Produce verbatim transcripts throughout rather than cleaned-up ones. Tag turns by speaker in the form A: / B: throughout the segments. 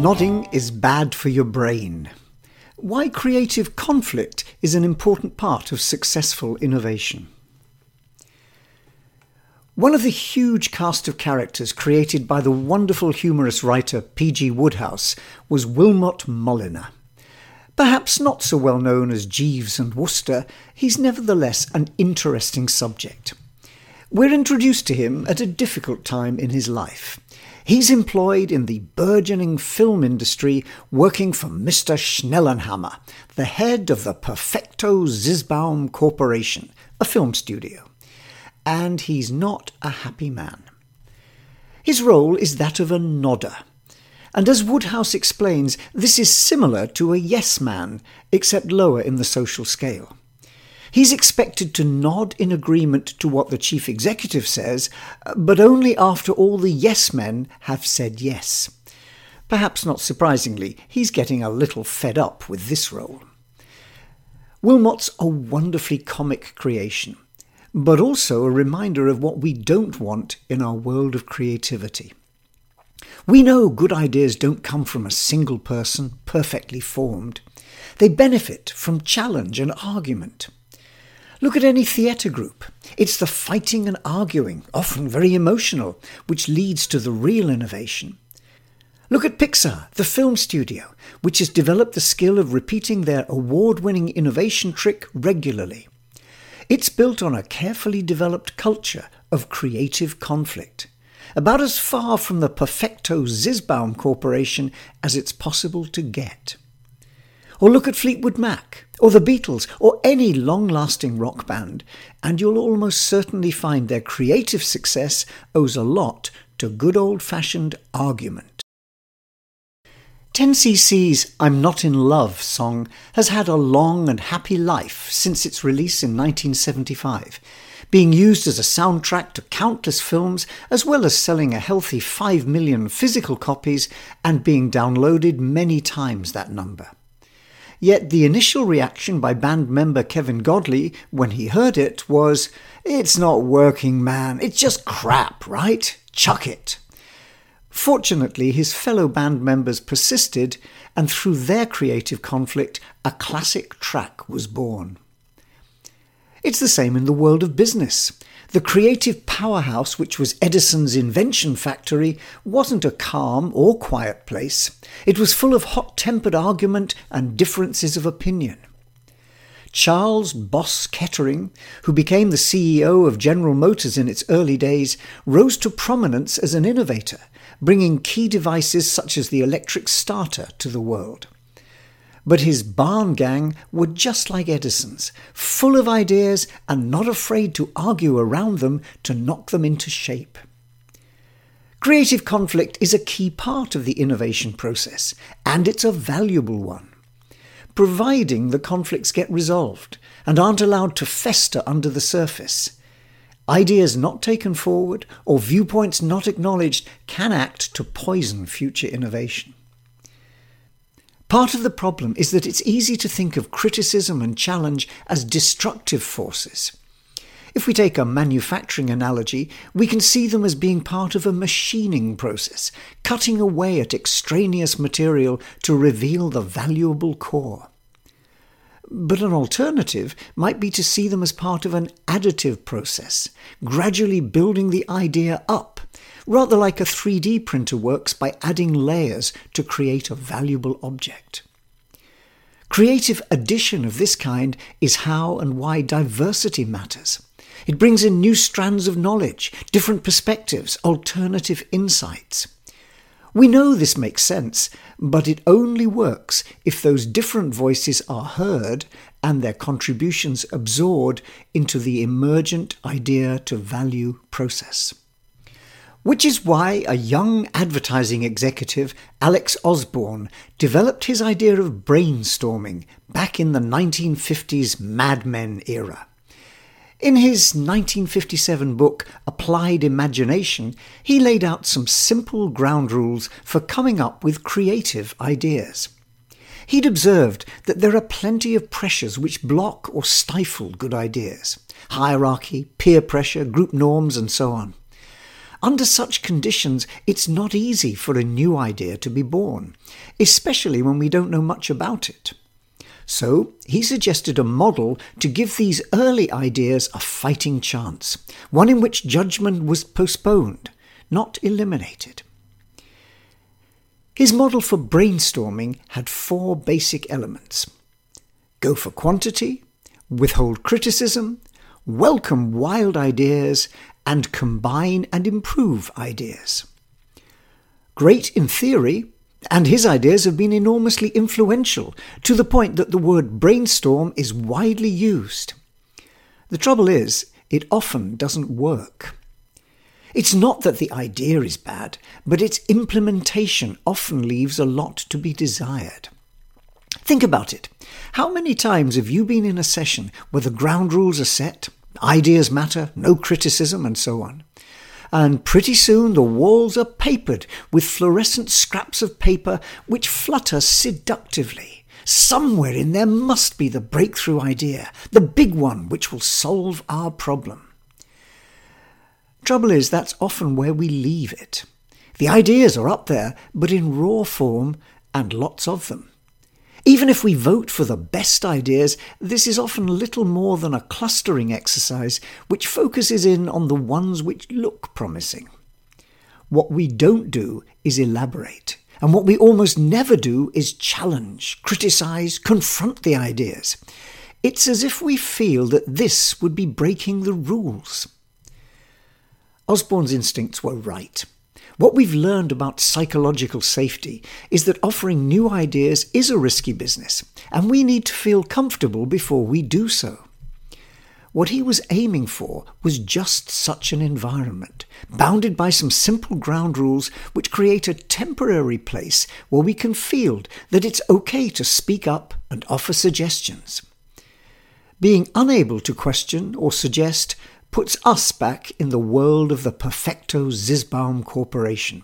A: Nodding is bad for your brain. Why creative conflict is an important part of successful innovation. One of the huge cast of characters created by the wonderful humorous writer P G Wodehouse was Wilmot Molyneux. Perhaps not so well known as Jeeves and Wooster, he's nevertheless an interesting subject. We're introduced to him at a difficult time in his life. He's employed in the burgeoning film industry, working for Mister Schnellenhammer, the head of the Perfecto Zisbaum Corporation, a film studio. And he's not a happy man. His role is that of a nodder. And as Wodehouse explains, this is similar to a yes man, except lower in the social scale. He's expected to nod in agreement to what the chief executive says, but only after all the yes men have said yes. Perhaps not surprisingly, he's getting a little fed up with this role. Wilmot's a wonderfully comic creation, but also a reminder of what we don't want in our world of creativity. We know good ideas don't come from a single person, perfectly formed. They benefit from challenge and argument. Look at any theatre group. It's the fighting and arguing, often very emotional, which leads to the real innovation. Look at Pixar, the film studio, which has developed the skill of repeating their award-winning innovation trick regularly. It's built on a carefully developed culture of creative conflict, about as far from the Perfecto Zisbaum Corporation as it's possible to get. Or look at Fleetwood Mac, or the Beatles, or any long-lasting rock band, and you'll almost certainly find their creative success owes a lot to good old-fashioned argument. ten C C's I'm Not in Love song has had a long and happy life since its release in nineteen seventy-five, being used as a soundtrack to countless films, as well as selling a healthy five million physical copies and being downloaded many times that number. Yet the initial reaction by band member Kevin Godley when he heard it was, "It's not working, man, it's just crap, right? Chuck it." Fortunately, his fellow band members persisted, and through their creative conflict, a classic track was born. It's the same in the world of business. The creative powerhouse which was Edison's invention factory wasn't a calm or quiet place. It was full of hot-tempered argument and differences of opinion. Charles Boss Kettering, who became the C E O of General Motors in its early days, rose to prominence as an innovator, bringing key devices such as the electric starter to the world. But his barn gang were just like Edison's, full of ideas and not afraid to argue around them to knock them into shape. Creative conflict is a key part of the innovation process, and it's a valuable one. Providing the conflicts get resolved and aren't allowed to fester under the surface. Ideas not taken forward or viewpoints not acknowledged can act to poison future innovation. Part of the problem is that it's easy to think of criticism and challenge as destructive forces. If we take a manufacturing analogy, we can see them as being part of a machining process, cutting away at extraneous material to reveal the valuable core. But an alternative might be to see them as part of an additive process, gradually building the idea up, rather like a three D printer works by adding layers to create a valuable object. Creative addition of this kind is how and why diversity matters. It brings in new strands of knowledge, different perspectives, alternative insights. We know this makes sense, but it only works if those different voices are heard and their contributions absorbed into the emergent idea-to-value process. Which is why a young advertising executive, Alex Osborne, developed his idea of brainstorming back in the nineteen fifties Mad Men era. In his nineteen fifty-seven book, Applied Imagination, he laid out some simple ground rules for coming up with creative ideas. He'd observed that there are plenty of pressures which block or stifle good ideas. Hierarchy, peer pressure, group norms, and so on. Under such conditions, it's not easy for a new idea to be born, especially when we don't know much about it. So he suggested a model to give these early ideas a fighting chance, one in which judgment was postponed, not eliminated. His model for brainstorming had four basic elements: go for quantity, withhold criticism, welcome wild ideas, and combine and improve ideas. Great in theory, and his ideas have been enormously influential, to the point that the word brainstorm is widely used. The trouble is, it often doesn't work. It's not that the idea is bad, but its implementation often leaves a lot to be desired. Think about it. How many times have you been in a session where the ground rules are set, ideas matter, no criticism, and so on? And pretty soon the walls are papered with fluorescent scraps of paper which flutter seductively. Somewhere in there must be the breakthrough idea, the big one which will solve our problem. Trouble is, that's often where we leave it. The ideas are up there, but in raw form, and lots of them. Even if we vote for the best ideas, this is often little more than a clustering exercise which focuses in on the ones which look promising. What we don't do is elaborate, and what we almost never do is challenge, criticize, confront the ideas. It's as if we feel that this would be breaking the rules. Osborne's instincts were right. What we've learned about psychological safety is that offering new ideas is a risky business, and we need to feel comfortable before we do so. What he was aiming for was just such an environment, bounded by some simple ground rules which create a temporary place where we can feel that it's okay to speak up and offer suggestions. Being unable to question or suggest puts us back in the world of the Perfecto Zisbaum Corporation.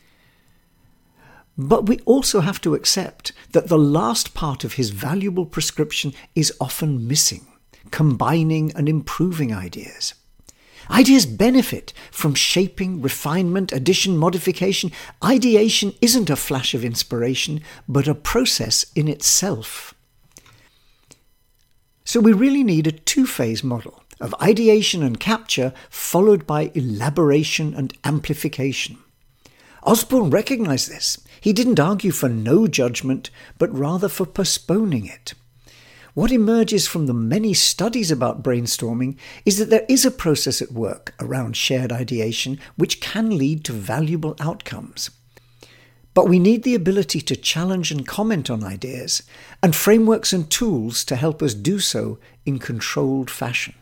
A: But we also have to accept that the last part of his valuable prescription is often missing: combining and improving ideas. Ideas benefit from shaping, refinement, addition, modification. Ideation isn't a flash of inspiration, but a process in itself. So we really need a two-phase model of ideation and capture, followed by elaboration and amplification. Osborne recognized this. He didn't argue for no judgment, but rather for postponing it. What emerges from the many studies about brainstorming is that there is a process at work around shared ideation which can lead to valuable outcomes. But we need the ability to challenge and comment on ideas, and frameworks and tools to help us do so in controlled fashion.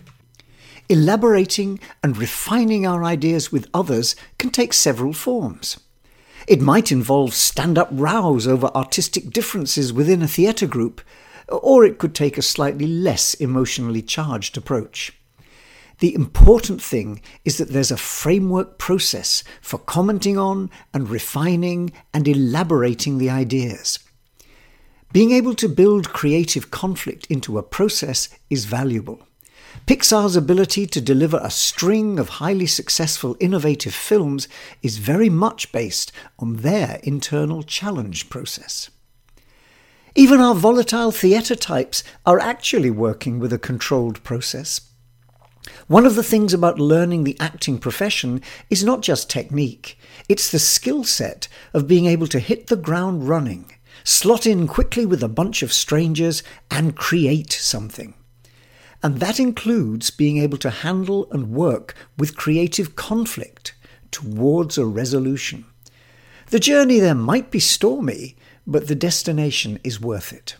A: Elaborating and refining our ideas with others can take several forms. It might involve stand-up rows over artistic differences within a theatre group, or it could take a slightly less emotionally charged approach. The important thing is that there's a framework process for commenting on and refining and elaborating the ideas. Being able to build creative conflict into a process is valuable. Pixar's ability to deliver a string of highly successful innovative films is very much based on their internal challenge process. Even our volatile theatre types are actually working with a controlled process. One of the things about learning the acting profession is not just technique, it's the skill set of being able to hit the ground running, slot in quickly with a bunch of strangers, and create something. And that includes being able to handle and work with creative conflict towards a resolution. The journey there might be stormy, but the destination is worth it.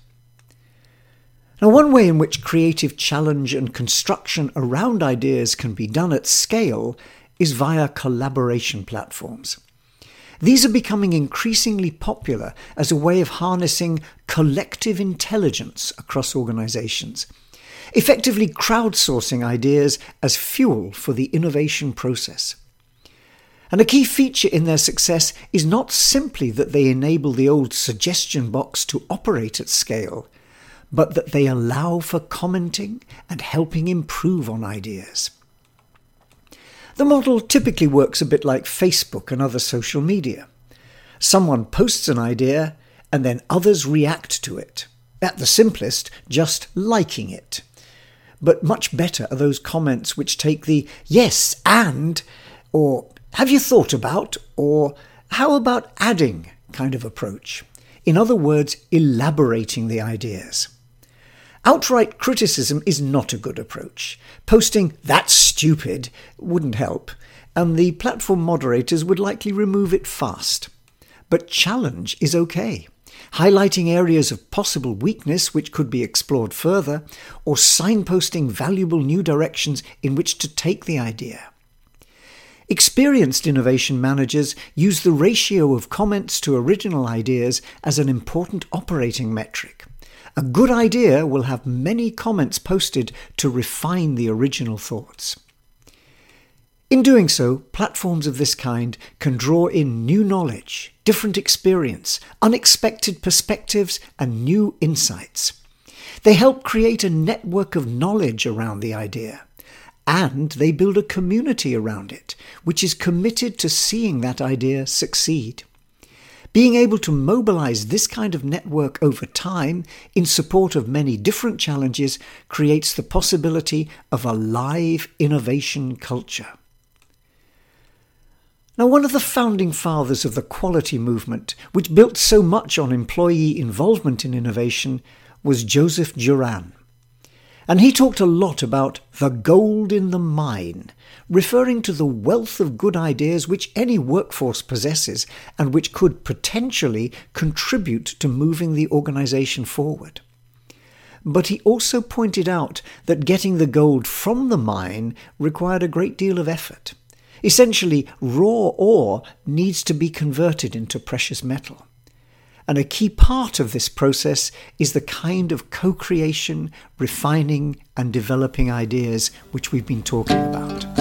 A: Now, one way in which creative challenge and construction around ideas can be done at scale is via collaboration platforms. These are becoming increasingly popular as a way of harnessing collective intelligence across organizations, effectively crowdsourcing ideas as fuel for the innovation process. And a key feature in their success is not simply that they enable the old suggestion box to operate at scale, but that they allow for commenting and helping improve on ideas. The model typically works a bit like Facebook and other social media. Someone posts an idea and then others react to it. At the simplest, just liking it. But much better are those comments which take the yes and, or have you thought about, or how about adding kind of approach. In other words, elaborating the ideas. Outright criticism is not a good approach. Posting "that's stupid" wouldn't help, and the platform moderators would likely remove it fast. But challenge is okay. Highlighting areas of possible weakness which could be explored further, or signposting valuable new directions in which to take the idea. Experienced innovation managers use the ratio of comments to original ideas as an important operating metric. A good idea will have many comments posted to refine the original thoughts. In doing so, platforms of this kind can draw in new knowledge, different experience, unexpected perspectives, and new insights. They help create a network of knowledge around the idea, and they build a community around it, which is committed to seeing that idea succeed. Being able to mobilize this kind of network over time in support of many different challenges creates the possibility of a live innovation culture. Now, one of the founding fathers of the quality movement, which built so much on employee involvement in innovation, was Joseph Juran. And he talked a lot about the gold in the mine, referring to the wealth of good ideas which any workforce possesses and which could potentially contribute to moving the organization forward. But he also pointed out that getting the gold from the mine required a great deal of effort. Essentially, raw ore needs to be converted into precious metal. And a key part of this process is the kind of co-creation, refining, and developing ideas which we've been talking about.